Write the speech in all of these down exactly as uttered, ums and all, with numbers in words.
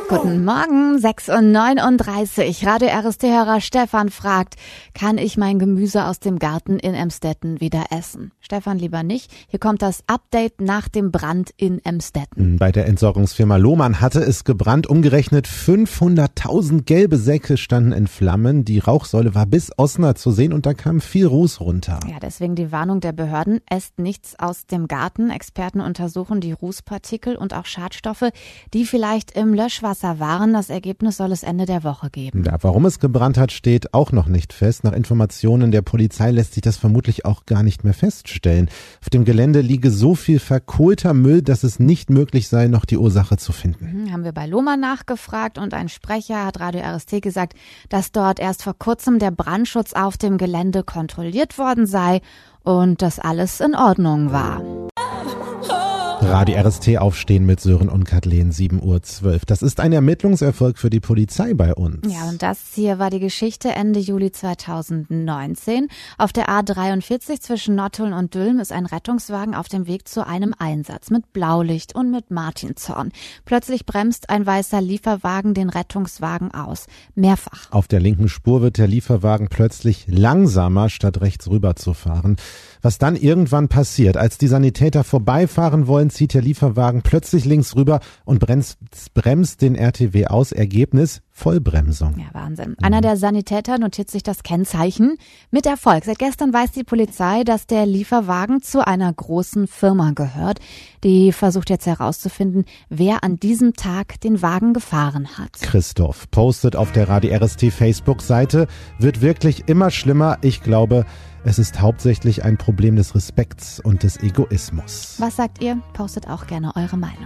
Guten Morgen, sechs Uhr neununddreißig. Radio R S T-Hörer Stefan fragt, kann ich mein Gemüse aus dem Garten in Emstetten wieder essen? Stefan, lieber nicht. Hier kommt das Update nach dem Brand in Emstetten. Bei der Entsorgungsfirma Lohmann hatte es gebrannt. Umgerechnet fünfhunderttausend gelbe Säcke standen in Flammen. Die Rauchsäule war bis Osnabrück zu sehen und da kam viel Ruß runter. Ja, deswegen die Warnung der Behörden. Esst nichts aus dem Garten. Experten untersuchen die Rußpartikel und auch Schadstoffe, die vielleicht im Löschwasser waren. Das Ergebnis soll es Ende der Woche geben. Ja, warum es gebrannt hat, steht auch noch nicht fest. Nach Informationen der Polizei lässt sich das vermutlich auch gar nicht mehr feststellen. Auf dem Gelände liege so viel verkohlter Müll, dass es nicht möglich sei, noch die Ursache zu finden. Mhm, haben wir bei Lohmann nachgefragt und ein Sprecher hat Radio R S T gesagt, dass dort erst vor kurzem der Brandschutz auf dem Gelände kontrolliert worden sei und dass alles in Ordnung war. Radio R S T aufstehen mit Sören und Kathleen, sieben Uhr zwölf. Das ist ein Ermittlungserfolg für die Polizei bei uns. Ja, und das hier war die Geschichte Ende Juli zweitausendneunzehn. Auf der A dreiundvierzig zwischen Nottuln und Dülmen ist ein Rettungswagen auf dem Weg zu einem Einsatz mit Blaulicht und mit Martinshorn. Plötzlich bremst ein weißer Lieferwagen den Rettungswagen aus. Mehrfach. Auf der linken Spur wird der Lieferwagen plötzlich langsamer, statt rechts rüber zu fahren. Was dann irgendwann passiert, als die Sanitäter vorbeifahren wollen, zieht der Lieferwagen plötzlich links rüber und bremst, bremst den R T W aus. Ergebnis: Vollbremsung. Ja, Wahnsinn. Einer der Sanitäter notiert sich das Kennzeichen mit Erfolg. Seit gestern weiß die Polizei, dass der Lieferwagen zu einer großen Firma gehört. Die versucht jetzt herauszufinden, wer an diesem Tag den Wagen gefahren hat. Christoph postet auf der Radio R S T Facebook-Seite: wird wirklich immer schlimmer. Ich glaube, es ist hauptsächlich ein Problem des Respekts und des Egoismus. Was sagt ihr? Postet auch gerne eure Meinung.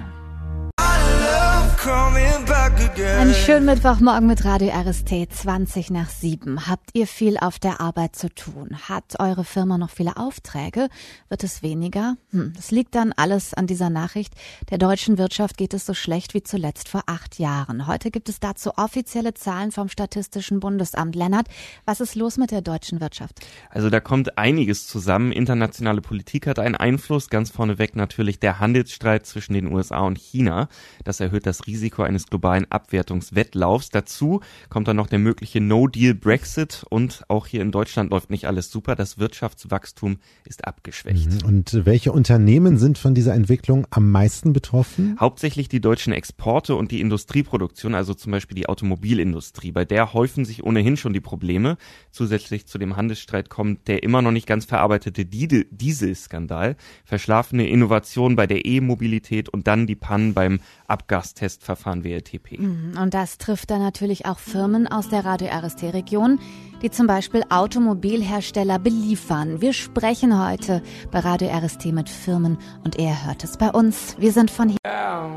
Einen schönen Mittwochmorgen mit Radio R S T, zwanzig nach sieben. Habt ihr viel auf der Arbeit zu tun? Hat eure Firma noch viele Aufträge? Wird es weniger? Hm, das liegt dann alles an dieser Nachricht. Der deutschen Wirtschaft geht es so schlecht wie zuletzt vor acht Jahren. Heute gibt es dazu offizielle Zahlen vom Statistischen Bundesamt. Lennart, was ist los mit der deutschen Wirtschaft? Also da kommt einiges zusammen. Internationale Politik hat einen Einfluss. Ganz vorneweg natürlich der Handelsstreit zwischen den U S A und China. Das erhöht das Risiko eines globalen Abwertungswettlaufs. Dazu kommt dann noch der mögliche No-Deal-Brexit und auch hier in Deutschland läuft nicht alles super. Das Wirtschaftswachstum ist abgeschwächt. Und welche Unternehmen sind von dieser Entwicklung am meisten betroffen? Hauptsächlich die deutschen Exporte und die Industrieproduktion, also zum Beispiel die Automobilindustrie. Bei der häufen sich ohnehin schon die Probleme. Zusätzlich zu dem Handelsstreit kommt der immer noch nicht ganz verarbeitete Dieselskandal, verschlafene Innovationen bei der E-Mobilität und dann die Pannen beim Abgastestverfahren W L T P. Und das trifft dann natürlich auch Firmen aus der Radio R S T-Region, die zum Beispiel Automobilhersteller beliefern. Wir sprechen heute bei Radio R S T mit Firmen und ihr hört es bei uns. Wir sind von hier.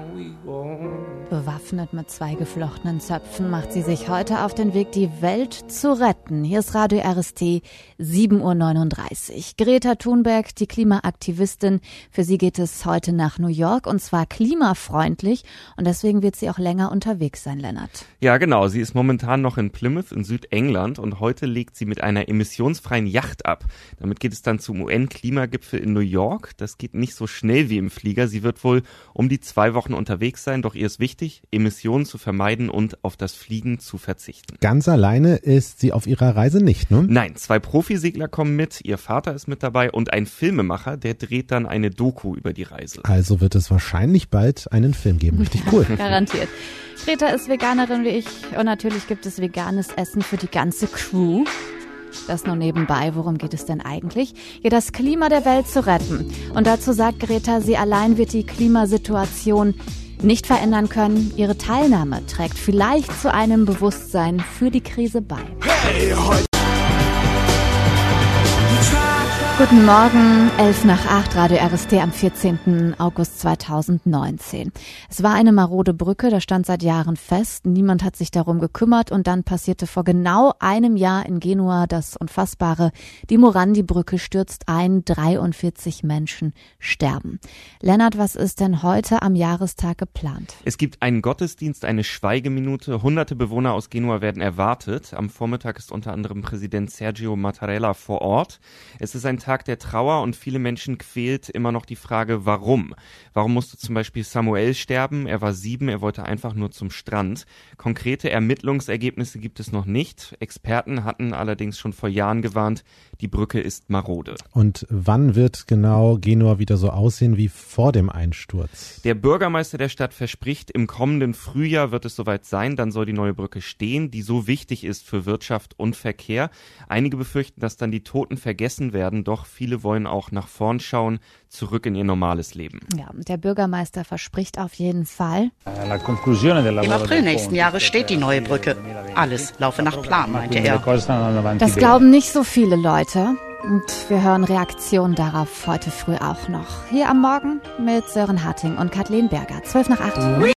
Bewaffnet mit zwei geflochtenen Zöpfen macht sie sich heute auf den Weg, die Welt zu retten. Hier ist Radio R S T, sieben Uhr neununddreißig. Greta Thunberg, die Klimaaktivistin, für sie geht es heute nach New York und zwar klimafreundlich und deswegen wird sie auch länger unterwegs sein, Lennart. Ja, genau. Sie ist momentan noch in Plymouth in Südengland und heute legt sie mit einer emissionsfreien Yacht ab. Damit geht es dann zum U N-Klimagipfel in New York. Das geht nicht so schnell wie im Flieger. Sie wird wohl um die zwei Wochen unterwegs sein, doch ihr ist wichtig, Emissionen zu vermeiden und auf das Fliegen zu verzichten. Ganz alleine ist sie auf ihrer Reise nicht, ne? Nein, zwei Profisegler kommen mit, ihr Vater ist mit dabei und ein Filmemacher, der dreht dann eine Doku über die Reise. Also wird es wahrscheinlich bald einen Film geben. Richtig cool. Garantiert. Greta ist Veganerin wie ich und natürlich gibt es veganes Essen für die ganze Crew. Das nur nebenbei, worum geht es denn eigentlich? Ja, das Klima der Welt zu retten. Und dazu sagt Greta, sie allein wird die Klimasituation nicht verändern können. Ihre Teilnahme trägt vielleicht zu einem Bewusstsein für die Krise bei. Hey, heute Guten Morgen, elf nach acht, Radio R S T am vierzehnten August zweitausendneunzehn. Es war eine marode Brücke, das stand seit Jahren fest. Niemand hat sich darum gekümmert und dann passierte vor genau einem Jahr in Genua das Unfassbare. Die Morandi-Brücke stürzt ein, dreiundvierzig Menschen sterben. Lennart, was ist denn heute am Jahrestag geplant? Es gibt einen Gottesdienst, eine Schweigeminute. Hunderte Bewohner aus Genua werden erwartet. Am Vormittag ist unter anderem Präsident Sergio Mattarella vor Ort. Es ist ein Tag, Tag der Trauer und viele Menschen quält immer noch die Frage, warum? Warum musste zum Beispiel Samuel sterben? Er war sieben, er wollte einfach nur zum Strand. Konkrete Ermittlungsergebnisse gibt es noch nicht. Experten hatten allerdings schon vor Jahren gewarnt, die Brücke ist marode. Und wann wird genau Genua wieder so aussehen wie vor dem Einsturz? Der Bürgermeister der Stadt verspricht, im kommenden Frühjahr wird es soweit sein, dann soll die neue Brücke stehen, die so wichtig ist für Wirtschaft und Verkehr. Einige befürchten, dass dann die Toten vergessen werden, doch viele wollen auch nach vorn schauen, zurück in ihr normales Leben. Ja, der Bürgermeister verspricht auf jeden Fall. Im April nächsten Jahres steht die neue Brücke. Alles laufe nach Plan, meinte er. Das glauben nicht so viele Leute. Und wir hören Reaktionen darauf heute früh auch noch. Hier am Morgen mit Sören Harting und Kathleen Berger. zwölf nach acht.